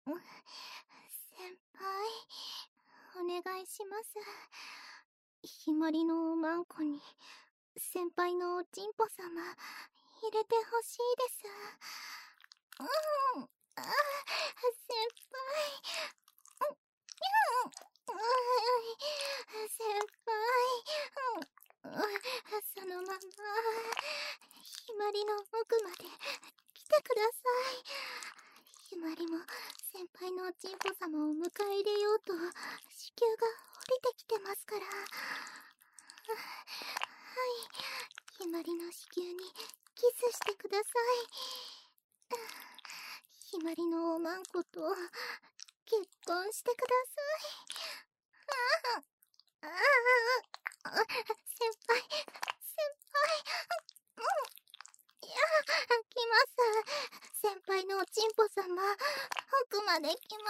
先輩、お願いします。ひまりのおまんこに、先輩のおちんぽ様、入れてほしいです。先輩。先輩。そのまま、ひまりの奥まで来てください。ひまりも先輩のおちんぽ様を迎え入れようと子宮が降りてきてますから。はい、ひまりの子宮にキスしてください。ひまりのおまんこと結婚してください。先輩、先輩、いや、来ます。先輩のおちんぽ様、奥まで来ます。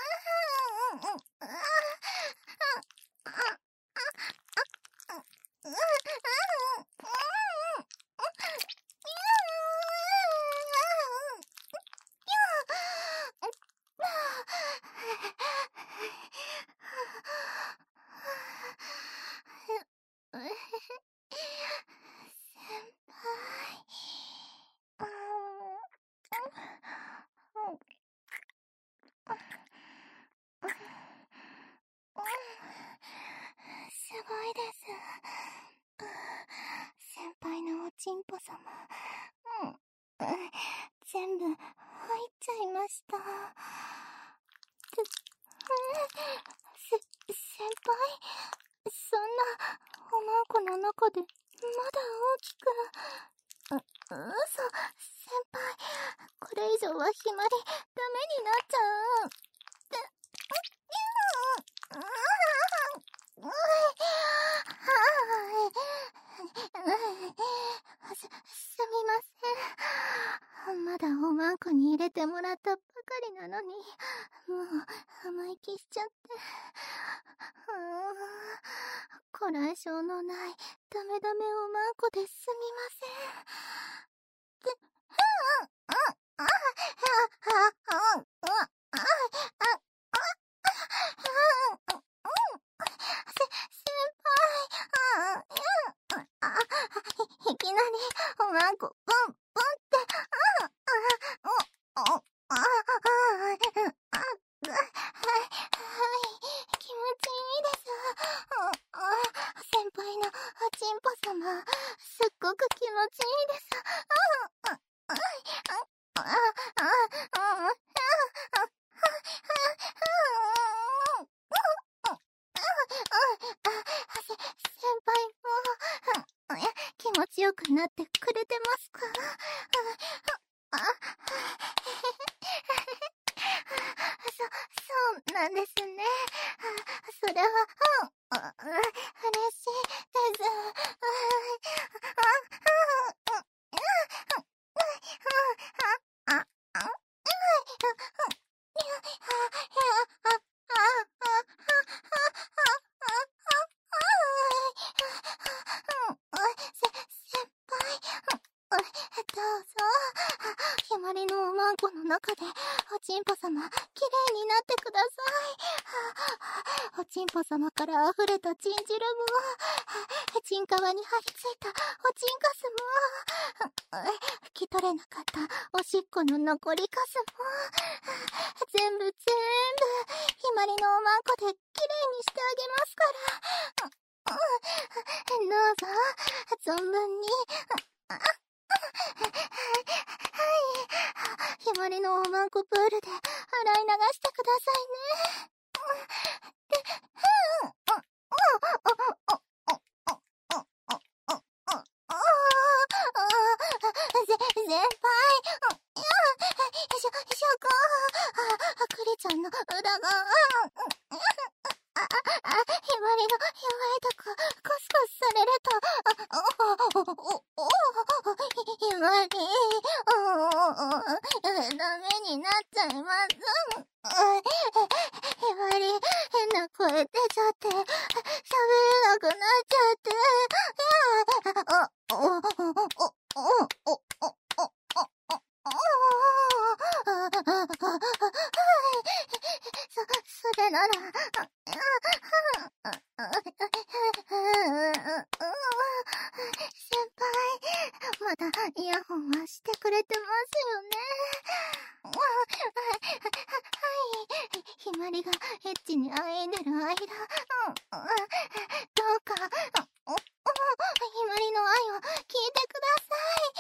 すごいです。先輩のおちんぽ様、全部入っちゃいました。先輩、そんなおまんこの中でまだ大きく。嘘、先輩、これ以上はひまりダメになっちゃう。すみません。まだおまんこに入れてもらったばかりなのに、もう生意気しちゃって。こらえ性のないダメダメおまんこですみません。いきなりおまんこポンポンって気持ちいいです。先輩のおちんぽ様、すっごく気持ちいいです。先輩も気持ちよくなってくれてますか？そうなんですね。それは、嬉しいです。先輩、どうぞ。ひまりのおまんこの中でおちんぽ様きれいになってください。おちんぽ様から溢れたチン汁も、チン皮に張り付いたおちんカスも、拭き取れなかったおしっこの残りカスも、全部ひまりのおまんこできれいにしてあげますから。どうぞ、存分に。ひまりのおまんこプールで洗い流してくださいね。先輩、しょこクリちゃんの裏が、ひまりの弱いとこ、コスコスされると、ひまり、ダメになっちゃいます。ひまり、変な声出ちゃって、喋れなくなっちゃって、 まだイヤホンはしてくれてますよね。はい。ひまりがエッチにあえいでる間、どうか、ひまりの愛を聞いてくださ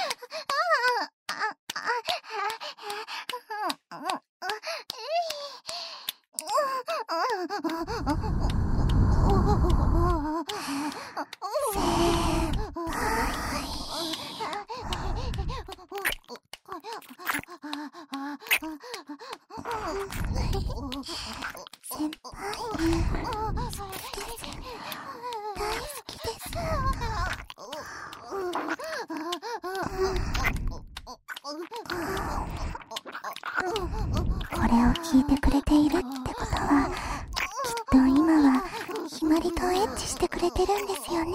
先輩、大好きです。これを聞いてくれているってことは、きっと今はひまりとエッチしてくれてるんですよね。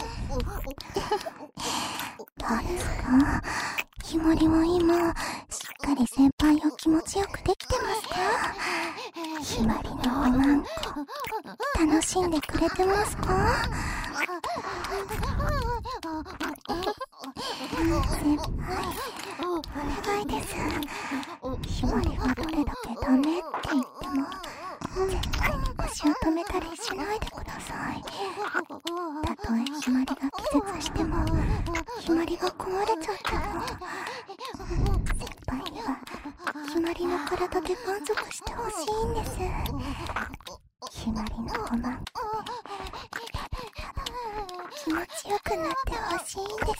どうですか？ひまりは今しっかり先輩を気持ちよくできてますか？ひまりのおまんこ楽しんでくれてますか？先輩、お願いです。ひまりがどれだけダメって言っても絶対に腰を止めたりしないでください。たとえひまりが気絶しても、ひまりが壊れちゃっても、先輩にはひまりの体で満足してほしいんです。ひまりのおまんこ気持ちよくなってほしいんです。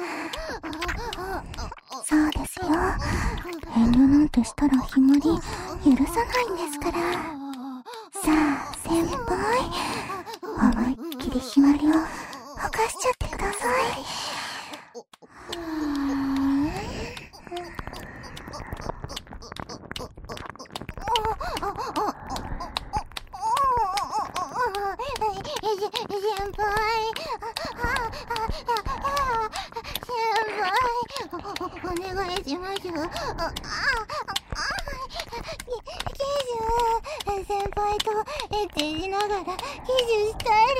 そうですよ。遠慮なんてしたらひまり許さないんですから。さあ先輩、思いっきりひまりをほかしちゃってください。先輩、お願いします。先輩とエッチしながらキスしたいです。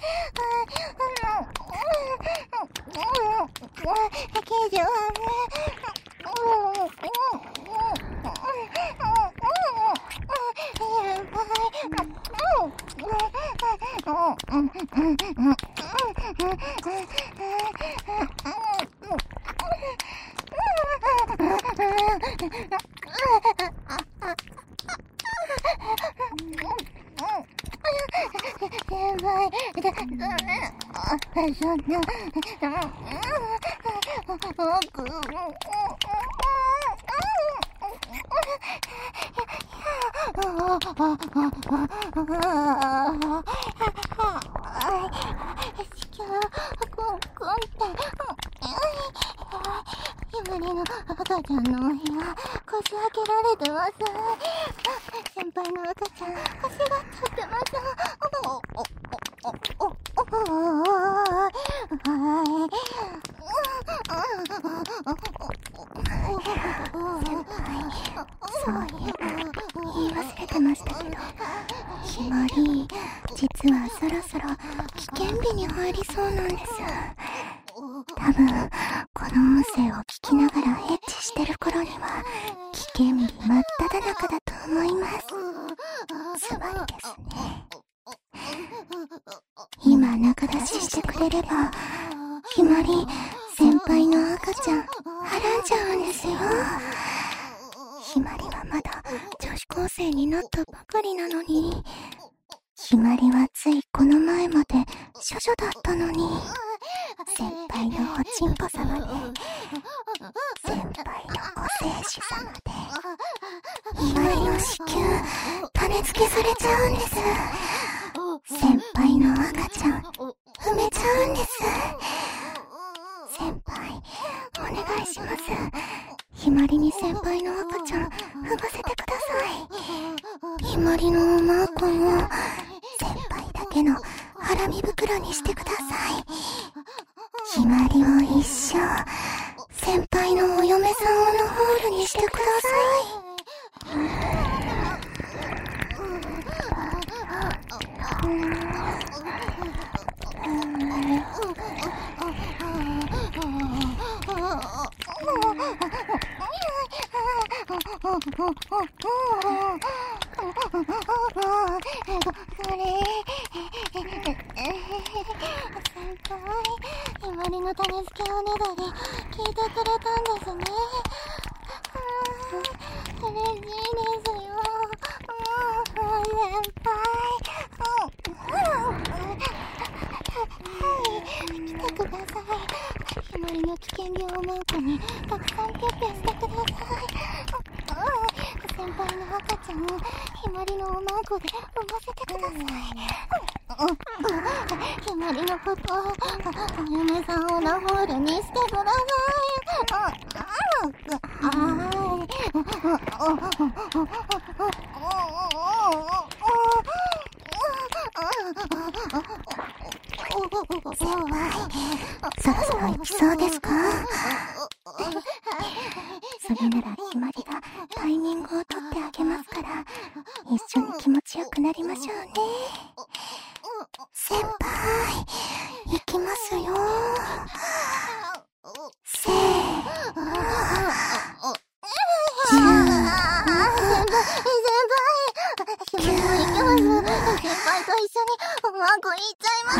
ひまりの赤ちゃんのお部屋、こじ開けられてます。先輩の赤ちゃん、欲しがっちゃってます。そういえば言い忘れてましたけど、ひまり、実はそろそろ危険日に入りそうなんです。多分この音声を聞きながらエッチしてる頃には危険日真っ只中だと思います。つまりですね、今仲出ししてくれればひまり先輩の赤ちゃんはらんじゃうんですよ。ひまりはまだ女子高生になったばかりなのに、ひまりはついこの前まで処女だったのに、先輩のおちんぽ様で、先輩のお精子様で、ひまりの子宮種付けされちゃうんです。先輩の赤ちゃん埋めちゃうんです。先輩、お願いします。ひまりに先輩の赤ちゃん産ませてください。ひまりのおまーこんを先輩だけのハラミ袋にしてください。ひまりを一生先輩のお嫁さんをのホールにしてください。 ひまりの種付けおねだり聞いてくれたんですね。嬉しいですよ。先輩。来てください。ひまりの危険病マークにたくさんピュッピュしてください。先輩の赤ちゃん、ひまりのおまんこで産ませてください。ひまりのこと、お嫁さんをナホールにしてください。 そろそろ行きそうですか？それならひまりがタイミングを取ってあげますから、一緒に気持ちよくなりましょうね。先輩、行きますよ。せーの。先輩と一緒にうまくいっちゃいます。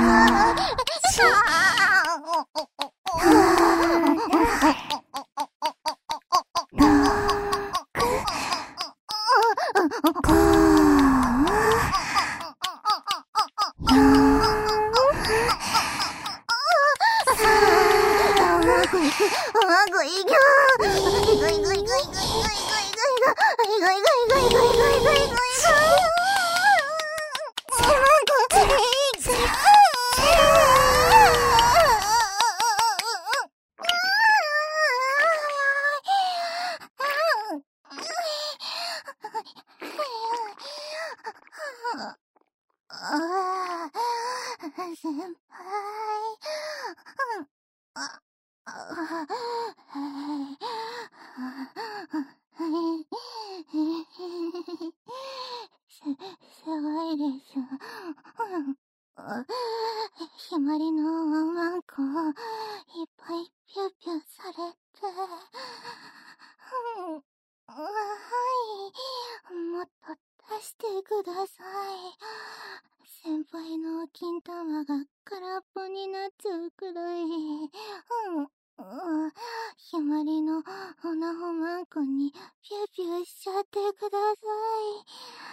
先輩。すごいです。ひまりのワンコ、いっぱいピューピューされて。はい。もっと出してください。先輩の金玉が空っぽになっちゃうくらい。ひまりのおなほまんこにピューピューしちゃってください。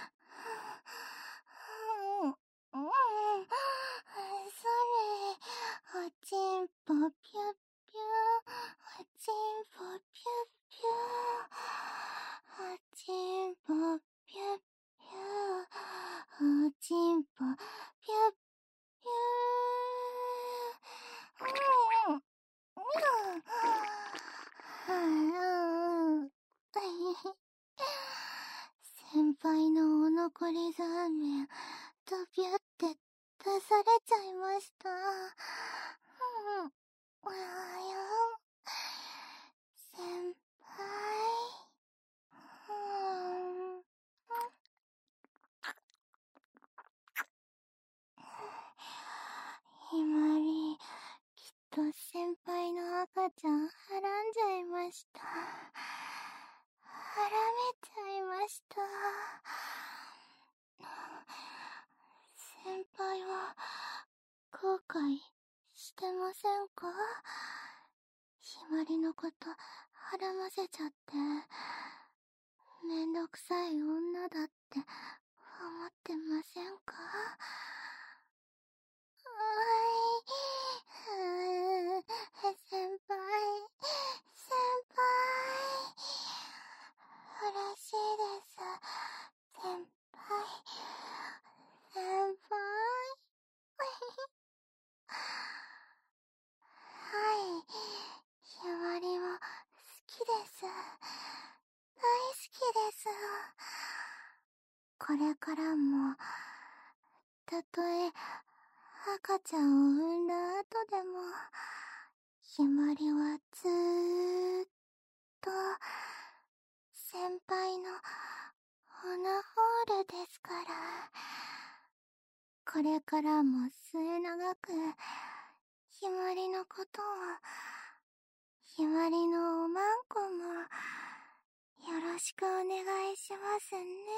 それ、おちんぽピュッピュー、おちんぽピュッピュー、おちんぽピュッピュー、おちんぽピュッピュー。先輩のお残りザーメン、ドビュって出されちゃいました。先輩。ひまり、きっと先輩の赤ちゃんはらんじゃいました。はらめちゃいました。先輩は後悔してませんか？ひまりのことはらませちゃってめんどくさい女だって思ってませんか？先輩、嬉しいです。先輩、先輩。はい、ひまりも好きです。大好きです。これからも、たとえ赤ちゃんを産んだ後でも、ひまりはずーっと先輩のオナホールですから。これからも末永くひまりのことを、ひまりのおまんこもよろしくお願ますね。